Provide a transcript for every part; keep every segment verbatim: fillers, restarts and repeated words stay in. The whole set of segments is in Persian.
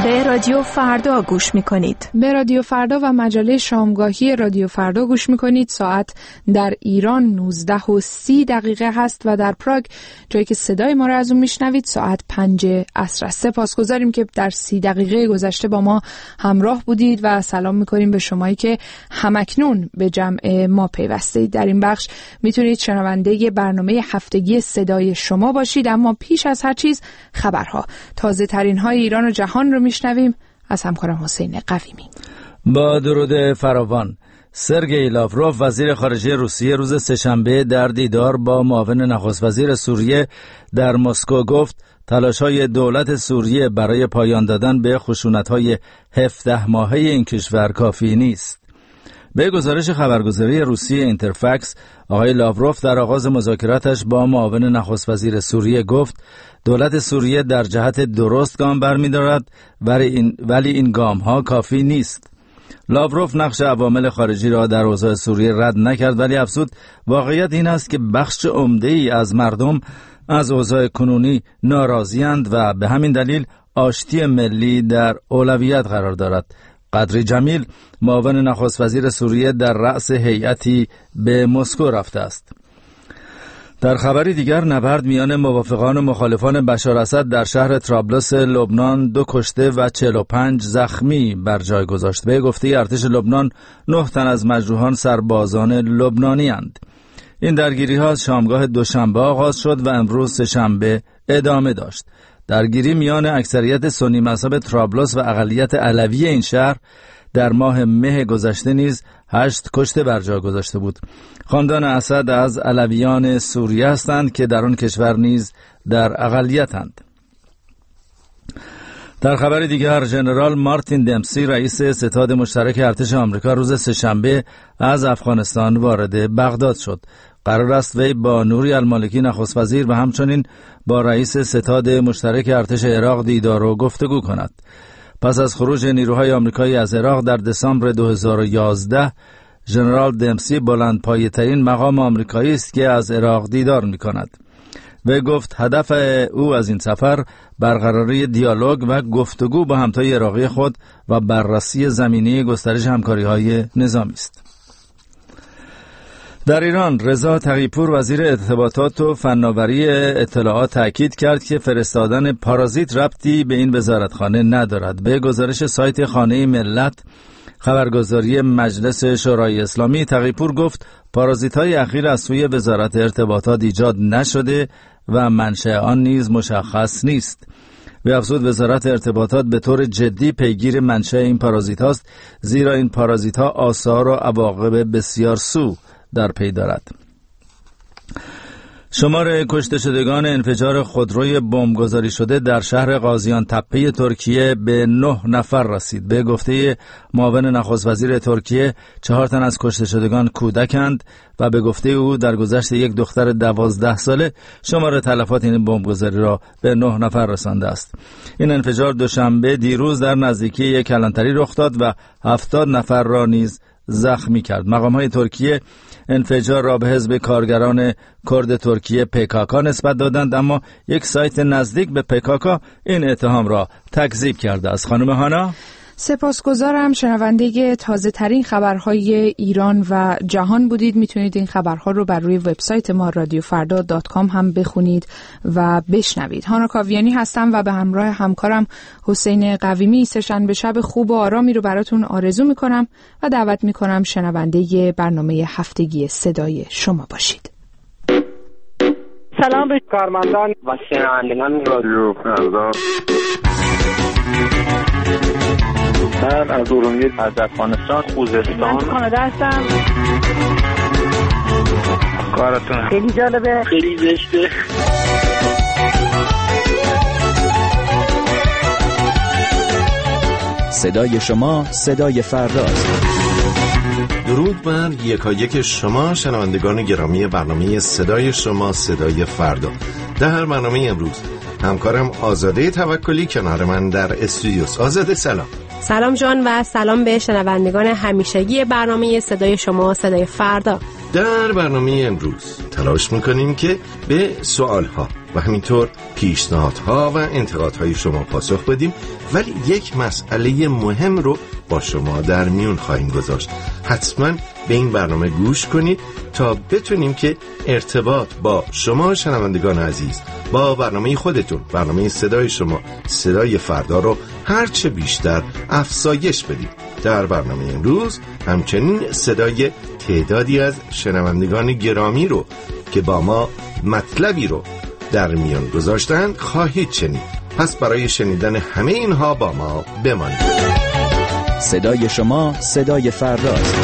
به رادیو فردا گوش میکنید. به رادیو فردا و مجله شامگاهی رادیو فردا گوش میکنید. ساعت در ایران نوزده و سی دقیقه هست و در پراگ، جایی که صدای ما را از اون میشنوید، ساعت پنج عصر است. سپاسگزاریم که در سی دقیقه گذشته با ما همراه بودید و سلام میکنیم به شمایی که همکنون به جمع ما پیوستید. در این بخش میتونید شنونده برنامه هفتگی صدای شما باشید، اما پیش از هر چیز خبرها، تازه ترین های ایران و جهان رو میشنویم از همکارم حسین قویمی. با درود فراوان، سرگئی لاوروف وزیر خارجه روسیه روز سه‌شنبه در دیدار با معاون نخست وزیر سوریه در مسکو گفت تلاش‌های دولت سوریه برای پایان دادن به خشونت‌های هفده ماهه این کشور کافی نیست. به گزارش خبرگزاری روسیه اینترفکس، آقای لاوروف در آغاز مذاکراتش با معاون نخست وزیر سوریه گفت دولت سوریه در جهت درست گام برمی‌دارد، ولی این ولی این گام‌ها کافی نیست. لاوروف نقش عوامل خارجی را در اوضاع سوریه رد نکرد، ولی افزود واقعیت این است که بخش عمده‌ای از مردم از اوضاع کنونی ناراضی‌اند و به همین دلیل آشتی ملی در اولویت قرار دارد. قدری جمیل، معاون نخست وزیر سوریه، در رأس هیئتی به مسکو رفته است. در خبری دیگر، نبرد میان موافقان و مخالفان بشار اسد در شهر طرابلس لبنان دو کشته و چهل و پنج زخمی بر جای گذاشت. به گفته ارتش لبنان، نه تن از مجروحان سربازان لبنانی اند. این درگیری ها از شامگاه دوشنبه آغاز شد و امروز سه‌شنبه ادامه داشت. درگیری میان اکثریت سنی مذهب طرابلس و اقلیت علوی این شهر در ماه مه گذشته نیز هشت کشته بر جا گذاشته بود. خاندان اسد از علویان سوریه هستند که در آن کشور نیز در اقلیتند. در خبر دیگر، ژنرال مارتین دمسی، رئیس ستاد مشترک ارتش آمریکا، روز سه‌شنبه از افغانستان وارد بغداد شد. قرار است وی با نوری المالکی نخست وزیر و همچنین با رئیس ستاد مشترک ارتش عراق دیدار و گفتگو کند. پس از خروج نیروهای آمریکایی از عراق در دسامبر دو هزار و یازده، ژنرال دمسی بلندپایه‌ترین مقام آمریکایی است که از عراق دیدار می‌کند. و گفت هدف او از این سفر برقراری دیالوگ و گفتگو با همتای عراقی خود و بررسی زمینه گسترش همکاری‌های نظامی است. در ایران، رضا تقی‌پور وزیر ارتباطات و فناوری اطلاعات تاکید کرد که فرستادن پارازیت ربطی به این وزارتخانه ندارد. به گزارش سایت خانه ملت، خبرگزاری مجلس شورای اسلامی، تقی‌پور گفت پارازیت‌های اخیر از سوی وزارت ارتباطات ایجاد نشده و منشأ آن نیز مشخص نیست. و افزود وزارت ارتباطات به طور جدی پیگیر منشأ این پارازیت‌هاست، زیرا این پارازیت‌ها آثار و عواقب بسیار سو در پی دارد. شمار کشته شدگان انفجار خودروی بمبگذاری شده در شهر قاضیان تپه ترکیه به نه نفر رسید. به گفته معاون نخست وزیر ترکیه، چهار تن از کشته شدگان کودکند و به گفته او در گذشت یک دختر دوازده ساله شمار تلفات این بمبگذاری را به نه نفر رسانده است. این انفجار دوشنبه دیروز در نزدیکی یک کلانتری رخ داد و هفتاد نفر را نیز زخمی کرد. مقام‌های ترکیه انفجار را به حزب کارگران کرد ترکیه پی کی کی نسبت دادند، اما یک سایت نزدیک به پی کی کی این اتهام را تکذیب کرده است. خانم هانا، سپاسگزارم. شنونده تازه ترین خبرهای ایران و جهان بودید. میتونید این خبرها رو بر روی وبسایت ما رادیو فردا دات کام هم بخونید و بشنوید. هانا کاویانی هستم و به همراه همکارم حسین قویمی سه‌شنبه شب خوب و آرامی رو براتون آرزو میکنم و دعوت میکنم شنونده برنامه هفتگی صدای شما باشید. سلام به کارمندان و شنوندگان رادیو فردا. من از ارومیه، از افغانستان، خوزستان، من کانادا هستم. کارتون خیلی جالبه، خیلی زشته. صدای شما صدای فرداست. درود بر یکایک شما شنوندگان گرامی برنامه صدای شما صدای فردا. در هر برنامه امروز همکارم آزاده توکلی کنار من در استودیوس. آزاده سلام. سلام جان و سلام به شنوندگان همیشگی برنامه صدای شما صدای فردا. در برنامه امروز تلاش میکنیم که به سوالها و همینطور پیشنهادها و انتقادهای شما پاسخ بدیم، ولی یک مسئله مهم رو با شما در میون خواهیم گذاشت. حتما به این برنامه گوش کنید تا بتونیم که ارتباط با شما شنوندگان عزیز با برنامه خودتون، برنامه صدای شما صدای فردا رو هرچه بیشتر افزایش بدیم. در برنامه امروز همچنین صدای تعدادی از شنوندگان گرامی رو که با ما مطلبی رو در میان گذاشتند خواهید شنید. پس برای شنیدن همه اینها با ما بمانید. صدای شما صدای فرداست.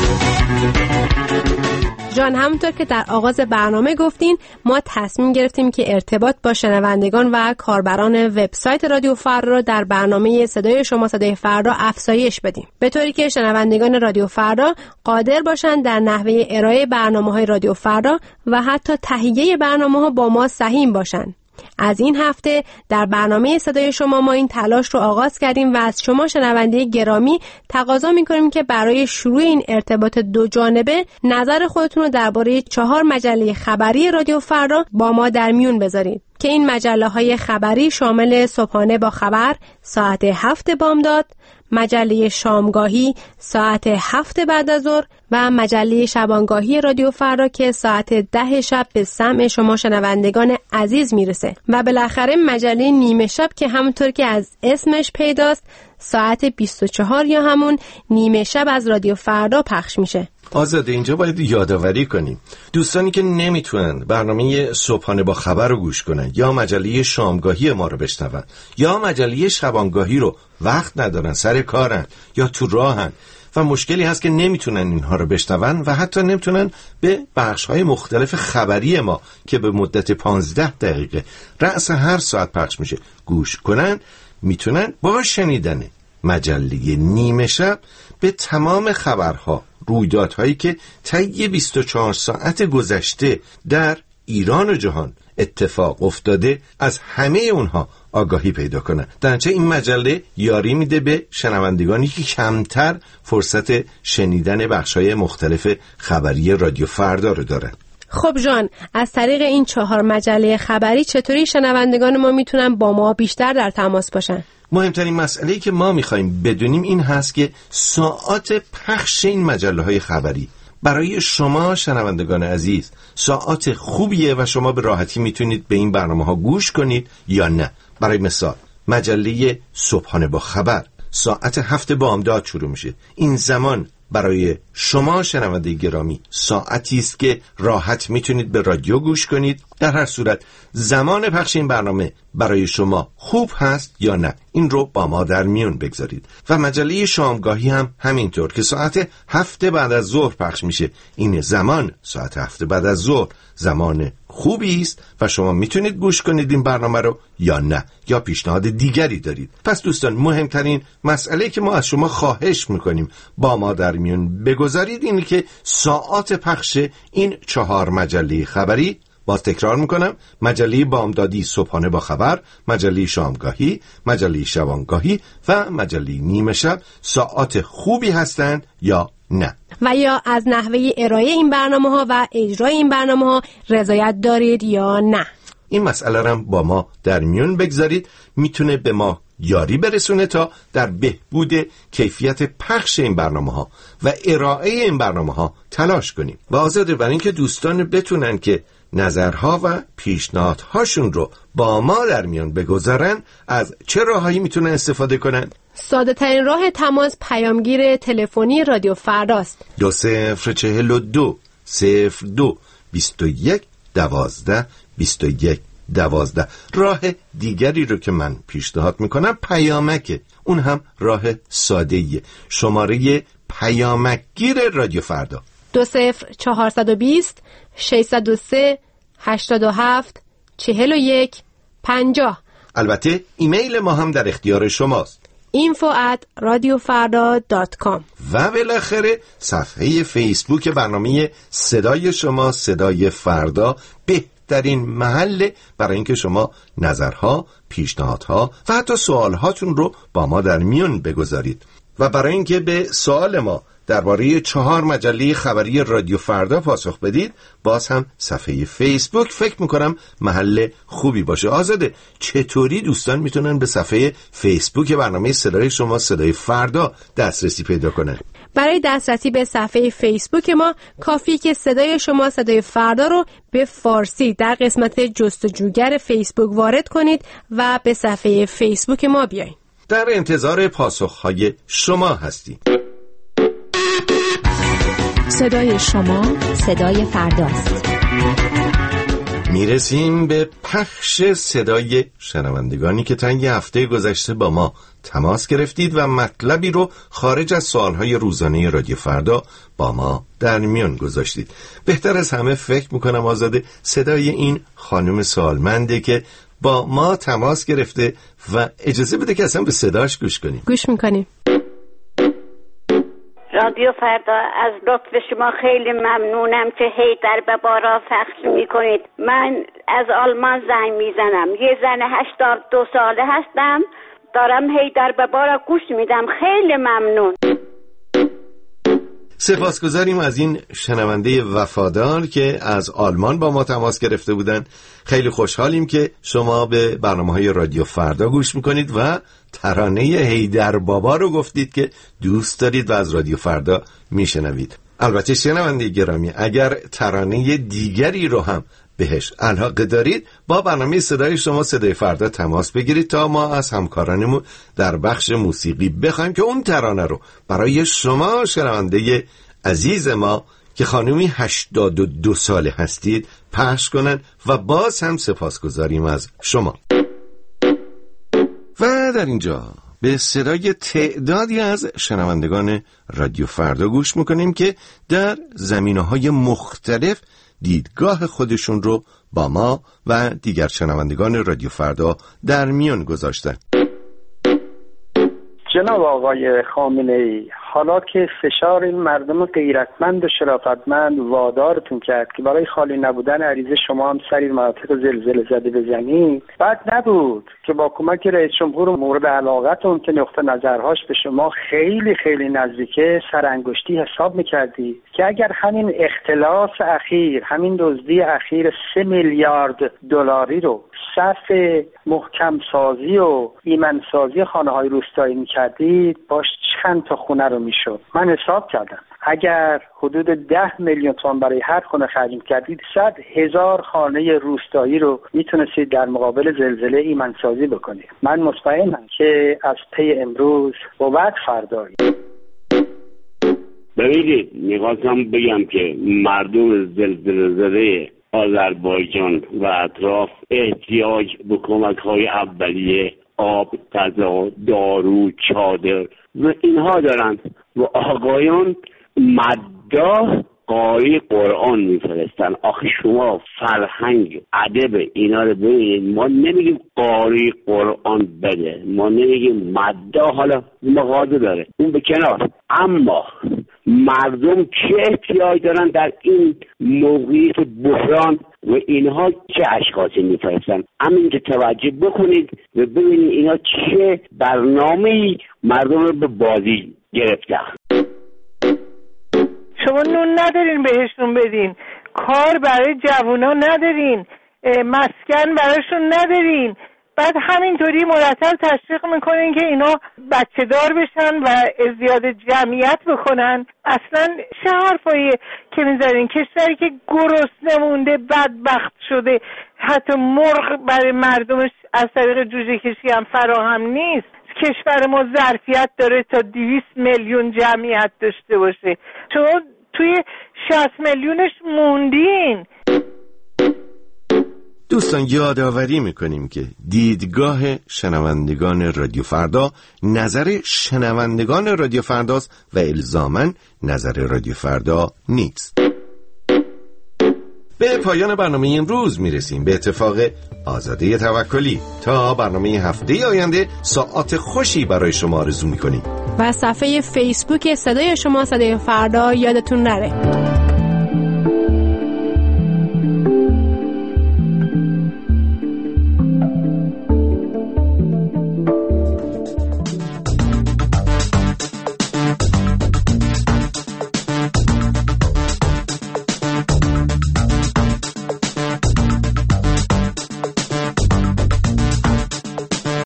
جان، همونطور که در آغاز برنامه گفتین، ما تصمیم گرفتیم که ارتباط با شنوندگان و کاربران وبسایت رادیو فردا رو در برنامه صدای شما صدای فردا افزایش بدیم، به طوری که شنوندگان رادیو فردا قادر باشن در نحوه ارائه برنامه‌های رادیو فردا و حتی تهیه برنامه‌ها با ما سهیم باشن. از این هفته در برنامه صدای شما ما این تلاش رو آغاز کردیم و از شما شنونده گرامی تقاضا می‌کنیم که برای شروع این ارتباط دو جانبه نظر خودتون رو درباره چهار مجله خبری رادیو فردا با ما در میون بذارید که این مجله‌های خبری شامل صبحانه با خبر ساعت هفت بامداد، مجله شامگاهی ساعت هفت بعد از ظهر و مجله شبانگاهی رادیو فردا که ساعت ده شب به سمع شما شنوندگان عزیز میرسه و بالاخره مجله نیمه شب که همونطور که از اسمش پیداست ساعت بیست و چهار یا همون نیمه شب از رادیو فردا پخش میشه. آزاده، اینجا باید یادآوری کنیم دوستانی که نمیتونن برنامه صبحانه با خبر رو گوش کنن یا مجله شامگاهی ما رو بشنون یا مجله شبانگاهی رو وقت ندارن، سر کارن یا تو راهن و مشکلی هست که نمیتونن اینها رو بشنون و حتی نمیتونن به بخش‌های مختلف خبری ما که به مدت پانزده دقیقه رأس هر ساعت پخش میشه گوش کنن، میتونن با شنیدن مجله نیمه شب به تمام خبرها، رویدادهایی که طی بیست و چهار ساعت گذشته در ایران و جهان اتفاق افتاده از همه اونها آگاهی پیدا کنن. درنچه این مجله یاری میده به شنوندگانی که کمتر فرصت شنیدن بخشای مختلف خبری رادیو فردا رو دارن. خب جان، از طریق این چهار مجله خبری چطوری شنوندگان ما میتونن با ما بیشتر در تماس باشن؟ مهمترین مسئله‌ای که ما میخوایم بدونیم این هست که ساعات پخش این مجله‌های خبری برای شما شنوندگان عزیز ساعات خوبیه و شما به راحتی میتونید به این برنامه‌ها گوش کنید یا نه. برای مثال مجله صبحانه با خبر ساعت هفت بامداد شروع میشه. این زمان برای شما شنونده گرامی ساعتی است که راحت میتونید به رادیو گوش کنید. در هر صورت زمان پخش این برنامه برای شما خوب هست یا نه، این رو با ما در میون بگذارید. و مجله شامگاهی هم همینطور که ساعت هفت بعد از ظهر پخش میشه. این زمان ساعت هفت بعد از ظهر زمان خوبی است و شما میتونید گوش کنید این برنامه رو یا نه، یا پیشنهاد دیگری دارید. پس دوستان، مهمترین مسئله که ما از شما خواهش میکنیم با ما در میون بگذارید اینه که ساعات پخش این چهار مجله خبری، باز تکرار میکنم، مجله بامدادی صبحانه با خبر، مجله شامگاهی، مجله شبانگاهی و مجله نیمه شب ساعات خوبی هستند یا نه؟ و یا از نحوه ارائه این برنامه‌ها و اجرای این برنامه‌ها رضایت دارید یا نه؟ این مسئله رو با ما در میون بگذارید. میتونه به ما یاری برسونه تا در بهبود کیفیت پخش این برنامه‌ها و ارائه این برنامه‌ها تلاش کنیم. و آزاده، برای اینکه دوستان بتونن که نظرها و پیشنهادهاشون رو با ما در میون بگذارن، از چه راهایی میتونن استفاده کنن؟ ساده ترین راه تماس پیامگیر تلفنی رادیو فرداست. دو صفر چهل و دو صفر دو بیست و یک دوازده بیست و یک دوازده. راه دیگری رو که من پیشنهاد میکنم پیامکه. اون هم راه ساده‌ایه. شماره پیامکگیر رادیو فردا دو صفر چهارصد و بیست ششصد و سه هشتاد و هفت چهل و یک پنجاه. البته ایمیل ما هم در اختیار شماست. اینفو ات رادیو فردا دات کام. و بالاخره صفحه فیسبوک برنامه صدای شما صدای فردا در این محل برای اینکه شما نظرها، پیشنهادها و حتی سوالهاتون رو با ما در میون بگذارید. و برای اینکه به سوال ما درباره چهار مجله خبری رادیو فردا پاسخ بدید، باز هم صفحه فیسبوک فکر میکنم محل خوبی باشه. آزاده، چطوری دوستان میتونن به صفحه فیسبوک برنامه صدای شما صدای فردا دسترسی پیدا کنن؟ برای دسترسی به صفحه فیسبوک ما کافیه که صدای شما صدای فردا رو به فارسی در قسمت جستجوگر فیسبوک وارد کنید و به صفحه فیسبوک ما بیاین. در انتظار پاسخهای شما هستیم. صدای شما صدای فرداست. میرسیم به پخش صدای شنوندگانی که طی هفته گذشته با ما تماس گرفتید و مطلبی رو خارج از سوالهای روزانه رادیو فردا با ما در میان گذاشتید. بهتر از همه فکر میکنم آزاده صدای این خانم سوالمنده که با ما تماس گرفته و اجازه بده که اصلا به صداش گوش کنیم. گوش میکنیم. رادیو فردا، از لطف شما خیلی ممنونم که هی در ببارا پخش میکنید. من از آلمان زنگ میزنم، یه زن هشتاد و دو ساله هستم، دارم هی در ببارا گوش میدم. خیلی ممنون. سپاسگزاریم از این شنونده وفادار که از آلمان با ما تماس گرفته بودن. خیلی خوشحالیم که شما به برنامه‌های رادیو فردا گوش میکنید و ترانه هیدر بابا رو گفتید که دوست دارید و از رادیو فردا میشنوید. البته شنونده گرامی، اگر ترانه دیگری رو هم بهش علاقه دارید، با برنامه صدای شما صدای فردا تماس بگیرید تا ما از همکارانمون در بخش موسیقی بخوایم که اون ترانه رو برای شما شنونده عزیز ما که خانومی هشتاد و دو ساله هستید پخش کنن. و باز هم سپاسگزاریم از شما. و در اینجا به صدای تعدادی از شنوندگان رادیو فردا گوش میکنیم که در زمینه‌های مختلف دیدگاه خودشون رو با ما و دیگر شنوندگان رادیو فردا در میان گذاشتن. جناب آقای خامنه‌ای، حالا که فشار این مردم غیرتمند و شرافتمند وادارتون کرد که برای خالی نبودن عریضه شما هم سری مناطق زلزله زده بزنید، بعد نبود که با کمک رئیس جمهور مورد علاقتون که نقطه نظرهاش به شما خیلی خیلی نزدیکه سرانگشتی حساب میکردی که اگر همین اختلاس اخیر، همین دزدی اخیر سه میلیارد دلاری رو صرف محکم سازی و ایمن سازی خانه های روستایی میکردید، باش چند تا خونه رو میشد. من حساب کردم اگر حدود ده میلیون تومان برای هر خونه خرج کردید، صد هزار خانه روستایی رو میتونستید در مقابل زلزله ایمن سازی بکنید. من مطمئنم که از پی امروز و بعد فردایی. ببینید، میخواستم بگم که مردم زلزله زده آذربایجان و اطراف احتیاج به کمک‌های اولیه، آب، غذا، دارو، چادر و اینها دارند و آقایان مداح قاری قرآن میفرستن. آخه شما فرهنگ ادب اینا رو ببینید، ما نمیگیم قاری قرآن بده، ما نمیگیم مداح، حالا مغازه داره اون به کنار، اما مردم چه احتیاج دارن در این موقعیت بحران و اینها چه اشخاصی میفرستن. همین که توجه بکنید و ببینید اینا چه برنامه‌ای مردم رو به بازی گرفتن. شما نون ندارین بهشون بدین، کار برای جوونا ندارین، مسکن براشون ندارین، بعد همینطوری مرتب تشویق میکنین که اینا بچه دار بشن و ازدیاد جمعیت بکنن. اصلا چه حرفاییه که میذارین؟ کشوری که گرسنه مونده، بدبخت شده، حتی مرغ برای مردمش از طریق جوجه کشی هم فراهم نیست. کشور ما ظرفیت داره تا دویست میلیون جمعیت داشته باشه، شما توی شصت میلیونش موندین. دوستان، یادآوری میکنیم که دیدگاه شنوندگان رادیو فردا نظر شنوندگان رادیو فرداست و الزاماً نظر رادیو فردا نیست. به پایان برنامه امروز میرسیم. به اتفاق آزاده توکلی تا برنامه هفته آینده ساعات خوشی برای شما آرزو میکنیم و صفحه فیسبوک صدای شما صدای فردا یادتون نره.